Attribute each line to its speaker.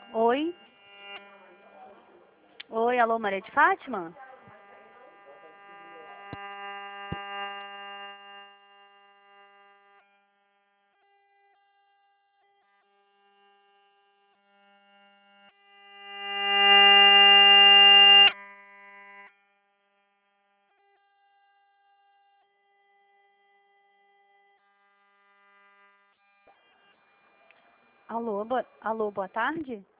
Speaker 1: Oi? Oi, alô, Maria de Fátima? Alô, boa tarde?